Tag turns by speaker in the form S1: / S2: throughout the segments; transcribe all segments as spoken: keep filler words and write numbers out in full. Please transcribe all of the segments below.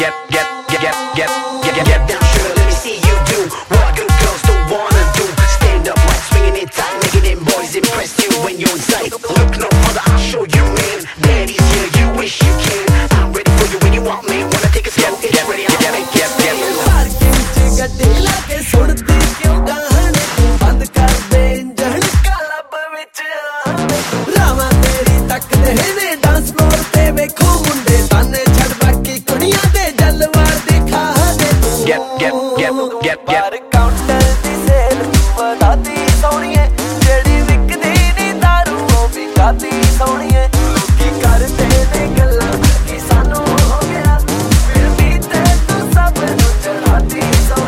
S1: get, get, get, get, get, get, get, get down, sugar, let me see you do what good girls don't wanna do. Stand up right, swinging it tight, making them boys impress you when you're in sight. Look no further, I'll show you, man. Daddy's here, you wish you can. I'm ready for you when you want me. Wanna take a slow, it's ready, I'll get it, get, get, get.
S2: ਗੱਡੀ ਲਾ ਕੇ ਸੁਣਦੀ ਕਿਉਂ ਗਾਣੇ ਬੰਦ ਕਰ ਦੇ engine club ਵਿੱਚ ਰਾਵਾਂ ਤੇਰੀ ਤੱਕਦੇ ਨੇ ਡਾਂਸ ਫਲੋਰ ਤੇ ਵੇਖੋ ਮੁੰਡੇ ਤਾਨੇ ਛੱਡ ਬਾਕੀ ਕੁੜੀਆਂ ਦੇ ਜਲਵਾਰ ਦਿਖਾ ਦੇ ਤੂੰ
S1: get get get get get
S2: ਪਰ ਕਾਊਂਟਰ ਦੀ ਸੇਲ ਵਧਾਤੀ ਸੋਹਣੀਏ ਜਿਹੜੀ ਵਿਕਦੀ ਨੀ ਦਾਰੂ ਉਹ ਵੀ ਕਾਦੀ ਸੋਹਣੀਏ ਲੋਕੀ ਕਰਦੇ ਨੇ ਗੱਲਾਂ ਕਿ ਸਾਨੂੰ ਹੋ ਗਿਆ ਫਿਰ ਵੀ ਤੇ ਤੂੰ ਸਭ ਨੂੰ ਚੜਾਤੀ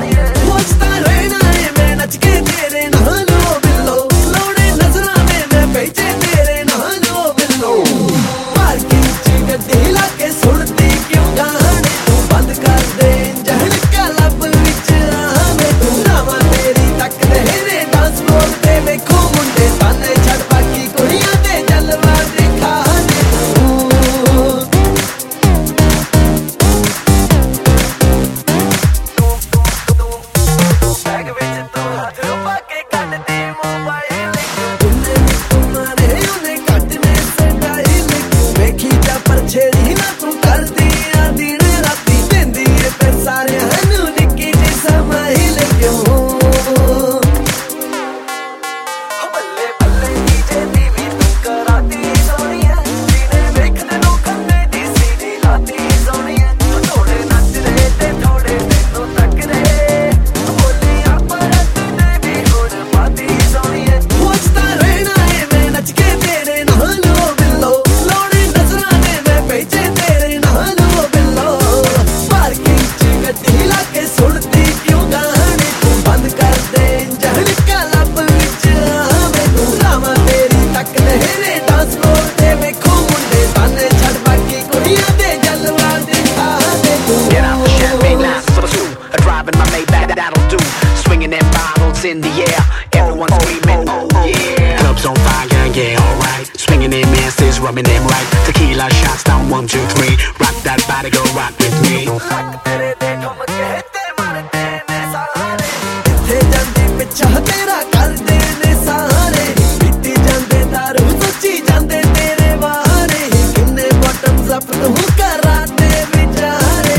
S2: ਛੇੜੀ ਨਾ ਤੂੰ ਕਰਦੀ ਆ ਦਿਨ ਰਾਤੀ ਦਿੰਦੀ ਏ ਫਿਰ ਸਾਰਿਆਂ ਨੂੰ ਨਿੱਕੀ ਜਿਹੀ ਸਮਾਈ ਲੱਗਿਓ ਬੱਲੇ ਬੱਲੇ ਡੀਜੇ ਦੀ ਵੀ ਤੂੰ ਕਰਾਤੀ ਸੋਹਣੀਆ ਜਿਹਨੇ ਵੇਖਦੇ ਨੂੰ ਕੰਨੇ ਦੀ ਸੀਡੀ ਲਾਤੀ ਸੋਹਣੀਆ ਥੋੜੇ ਨੱਚਦੇ ਤੇ ਥੋੜੇ ਤੈਨੂੰ ਤੱਕਦੇ ਬੋਲੀਆਂ ਪਰਤ ਨੇ ਵੀ ਹੁਣ ਪਾਤੀ ਸੋਹਣੀਆ ਪੁੱਛਦਾ ਰਹਿਣਾ ਏ ਮੈਂ ਨੱਚ ਕੇ ਤੇਰੇ ਨਾਲ ਬਿੱਲੋ ਲੋੜੇ ਨਜ਼ਰਾਂ ਭੇਜੇ ਤੇਰੇ ਨਾਲ ਬਿੱਲੋ ਪਾਰਕਿੰਗ ਚ ਗੱਡੀ ਲਾ ਕੇ ਸੁਣਦੀ ਕਿਉਂ ਗਾਣੇ ਤੂੰ ਬੰਦ ਕਰ ਦੇ ਇੰਜਣ ਕਲੱਬ ਵਿੱਚ ਆਵੇਂ ਤੂੰ ਰਾਵਾਂ ਤੇਰੀ ਤੱਕਦੇ ਨੇ ਡਾਂਸ ਫਲੋਰ ਤੇ ਵੇਖੋ ਮੁੰਡੇ ਤਾਨੇ ਛੱਡ ਬਾਕੀ ਕੁੜੀਆਂ ਦੇ ਜਲਵਾ ਦਿਖਾ ਦੇ ਤੂੰ
S1: Get out the champagne glass for two, a drive in my Maybach, that'll do. Swinging them bottles in the air, everyone screaming, oh yeah. Clubs on fire, yeah, alright. Swinging them asses, rubbing them right. Tequila shots down, one, two, three. Rock that body, go rock with me.
S2: ਤੇਰੇ ਦੇ ਠੁਮਕੇ ਤੇ ਮਾਰਦੇ ਨੇ ਸਾਰੇ ਇੱਥੇ ਜਾਂਦੀ ਪਿੱਛਾ ਤੇਰਾ ਕਰਦੇ ਨੇ ਸਾਰੇ ਪੀਤੀ ਜਾਂਦੇ ਦਾਰੂ ਸੋਚੀ ਜਾਂਦੇ ਤੇਰੇ ਬਾਰੇ ਕਿੰਨੇ ਬਾਟਮਸ ਅਪ ਤੂੰ ਕਰਾ ਦੇ ਵਿਚਾਰੇ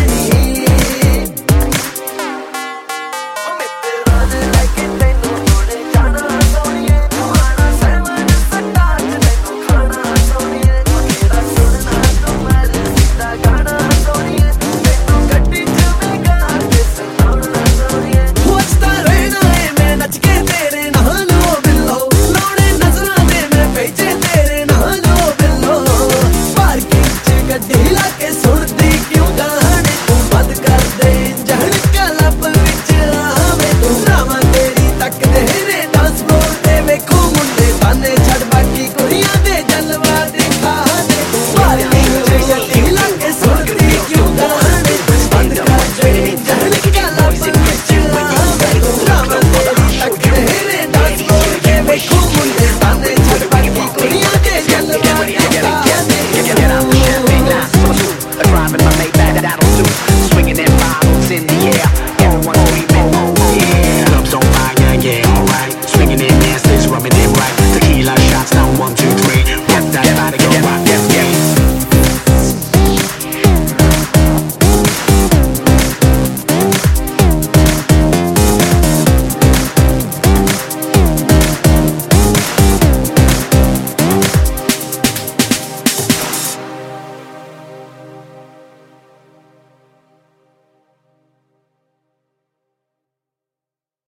S2: ਓ ਮੇਰੇ ਰਾਜ ਲੈ ਕੇ ਤੈਨੂੰ ਥੋੜੇ ਜਾਣਾ ਸੋਹਣੀਏ ਤੂੰ ਆਣਾ ਸੈਵਨ ਸਟਾਰ ਤੈਨੂੰ ਖਾਣਾ ਸੋਹਣੀਏ ਮੇਰਾ ਸੁਣਨਾ ਤੂੰ ਮੇਰੇ ਸਿੱਧਾ ਗਾਣਾ ਸੋਹਣੀਏ ਤੈਨੂੰ ਗੱਡੀ ਚ ਮੈਂ ਗਾ ਕੇ ਸੁਣਾਉਣਾ ਸੋਹਣੀਏ ਪੁੱਛਦਾ ਰਹਿਣਾ ਏ ਮੈਂ ਨੱਚ ਕੇ ਤੇਰੇ ਨਾਲ ਬਿੱਲੋ ਲੋੜੇ ਨਜ਼ਰਾਂ ਦੇ ਮੈਂ ਭੇਜੇ ਤੇਰੇ ਨਾਲ ਬਿੱਲੋ ਪਾਰਕਿੰਗ ਚ ਗੱਡੀ ਲਾ ਕੇ ਸੁਣਦੀ ਕਿਉਂ ਗਾਣੇ ਤੂੰ ਬੰਦ ਕਰ ਦੇ ਇੰਜਣ ਕਲੱਬ ਵਿੱਚ ਆਵੇਂ ਤੂੰ ਰਾਵਾਂ ਤੇਰੀ ਤੱਕਦੇ ਨੇ ਡਾਂਸ ਫਲੋਰ ਤੇ ਵੇਖੋ ਮੁੰਡੇ ਤਾਨੇ ਛੱਡ ਬਾਕੀ ਕੁੜੀਆਂ ਦੇ ਜਲਵਾ ਦਿਖਾ ਦੇ ਤੂੰ ਪਾਰਕਿੰਗ ਚ ਗੱਡੀ ਲਾ ਕੇ ਸੁਣਦੀ ਕਿਉਂ ਗਾਣੇ ਤੂੰ ਬੰਦ ਕਰ ਦੇ ਇੰਜਣ ਕਲੱਬ ਵਿੱਚ ਆਵੇਂ ਤੂੰ ਰਾਵਾਂ ਤੇਰੀ ਤੱਕਦੇ ਨੇ ਡਾਂਸ ਫਲੋਰ ਤੇ ਵੇਖੋ ਮੁੰਡੇ ਤਾਨੇ ਛੱਡ ਬਾਕੀ ਕੁੜੀਆਂ ਦੇ ਜਲਵਾ ਦਿਖਾ ਦੇ
S1: Get out the champagne glass for two, a drive in my Maybach, that'll do. Swinging them bottles in the air,